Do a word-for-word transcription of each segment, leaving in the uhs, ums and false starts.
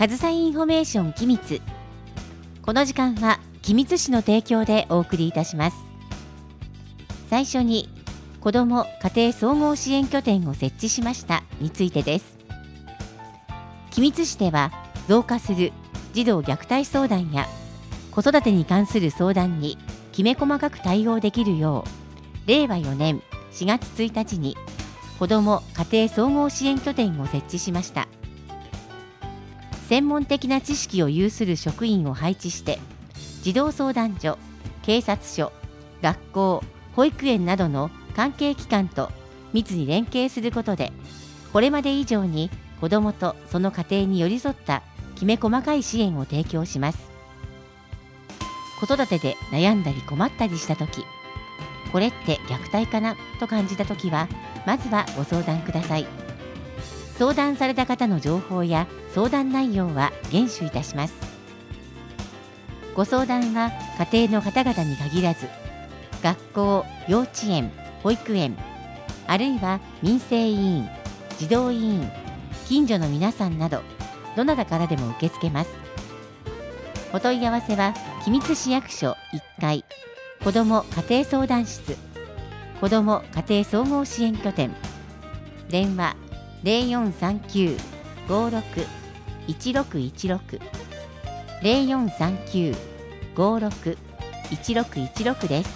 かずさインフォメーション君津。この時間は君津市の提供でお送りいたします。最初に子ども家庭総合支援拠点を設置しましたについてです。君津市では増加する児童虐待相談や子育てに関する相談にきめ細かく対応できるよう、れいわよねんしがつついたちに子ども家庭総合支援拠点を設置しました。専門的な知識を有する職員を配置して児童相談所、警察署、学校、保育園などの関係機関と密に連携することで、これまで以上に子どもとその家庭に寄り添ったきめ細かい支援を提供します。子育てで悩んだり困ったりしたとき、これって虐待かなと感じたときは、まずはご相談ください。相談された方の情報や相談内容は厳守いたします。ご相談は家庭の方々に限らず、学校、幼稚園、保育園、あるいは民生委員、児童委員、近所の皆さんなど、どなたからでも受け付けます。お問い合わせは君津市役所いっかい子ども家庭相談室、子ども家庭総合支援拠点、電話 ゼロよんさんきゅう ごろく いちろくいちろく ゼロよんさんきゅう ごろく いちろくいちろく です。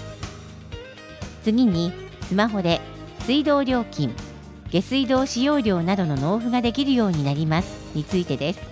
次にスマホで水道料金、下水道使用料などの納付ができるようになりますについてです。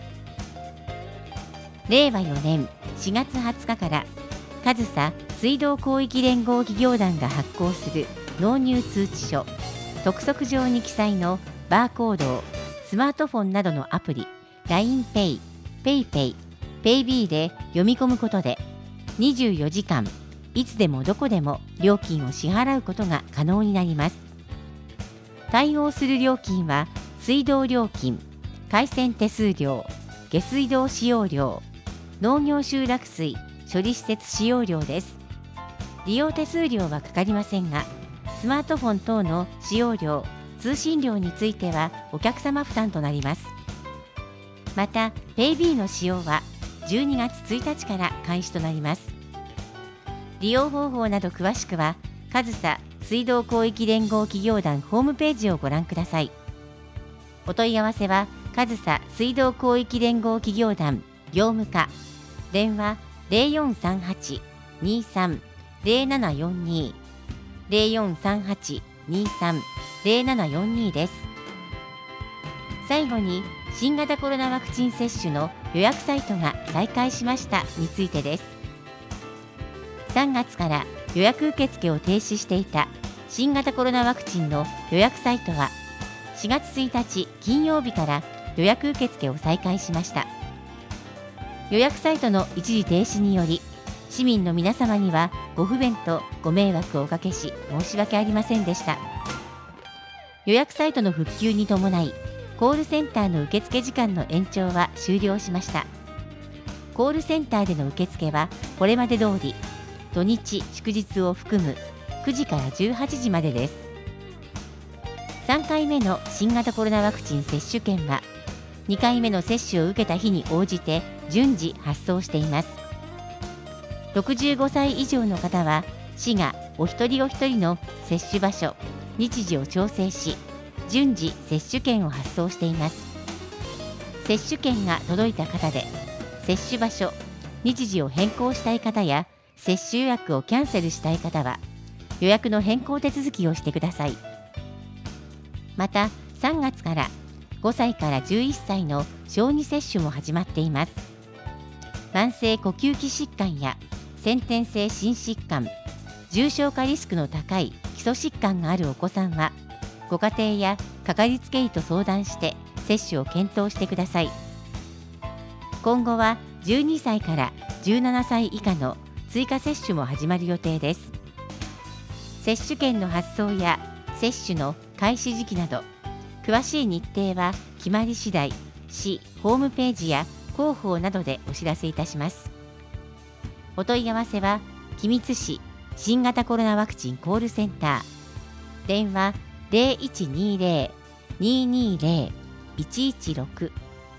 れいわよねんしがつはつかから上総水道広域連合企業団が発行する納入通知書、督促状に記載のバーコードをスマートフォンなどのアプリ ラインペイ、ペイペイ、ペイビー で読み込むことで、にじゅうよじかんいつでもどこでも料金を支払うことが可能になります。対応する料金は水道料金、回線手数料、下水道使用料、農業集落水処理施設使用料です。利用手数料はかかりませんが、スマートフォン等の使用料、通信料についてはお客様負担となります。また、ペイビー の使用はじゅうにがつついたちから開始となります。利用方法など詳しくは、上総水道広域連合企業団ホームページをご覧ください。お問い合わせは、上総水道広域連合企業団業務課、電話 ゼロよんさんはち にさん ゼロななよんに ゼロよんさんはち にさん ゼロななよんに です。最後に、新型コロナワクチン接種の予約サイトが再開しましたについてです。さんがつから予約受付を停止していた新型コロナワクチンの予約サイトは、しがつついたち金曜日から予約受付を再開しました。予約サイトの一時停止により、市民の皆様にはご不便とご迷惑をおかけし申し訳ありませんでした。予約サイトの復旧に伴い、コールセンターの受付時間の延長は終了しました。コールセンターでの受付はこれまで通り、土日祝日を含むくじからじゅうはちじまでです。さんかいめの新型コロナワクチン接種券は、にかいめの接種を受けた日に応じて順次発送しています。ろくじゅうごさい以上の方は、市がお一人お一人の接種場所、日時を調整し、順次接種券を発送しています。接種券が届いた方で、接種場所、日時を変更したい方や、接種予約をキャンセルしたい方は、予約の変更手続きをしてください。また、さんがつからごさいからじゅういっさいの小児接種も始まっています。慢性呼吸器疾患や先天性心疾患、重症化リスクの高い基礎疾患があるお子さんは、ご家庭やかかりつけ医と相談して接種を検討してください。今後はじゅうにさいからじゅうななさい以下の追加接種も始まる予定です。接種券の発送や接種の開始時期など、詳しい日程は決まり次第、市ホームページや広報などでお知らせいたします。お問い合わせは、君津市新型コロナワクチンコールセンター、電話 ゼロいちにゼロ にーにーゼロ いちいちろく、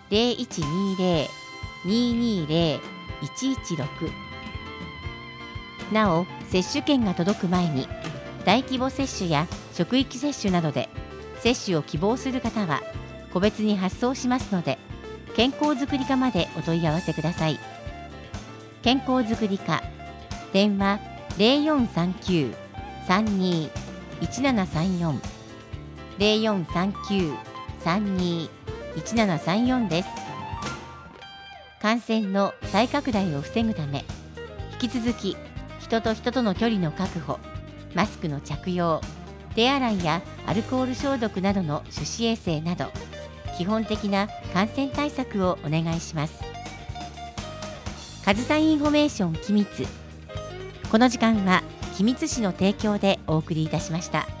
ゼロいちにゼロ ににゼロ いちいちろく。なお、接種券が届く前に大規模接種や職域接種などで接種を希望する方は個別に発送しますので、健康づくり課までお問い合わせください。健康づくり課、電話 ゼロよんさんきゅう さんに いちななさんよん ゼロよんさんきゅう さんに いちななさんよん です。感染の再拡大を防ぐため、引き続き人と人との距離の確保、マスクの着用、手洗いやアルコール消毒などの手指衛生など基本的な感染対策をお願いします。かずさインフォメーション君津。この時間は君津市の提供でお送りいたしました。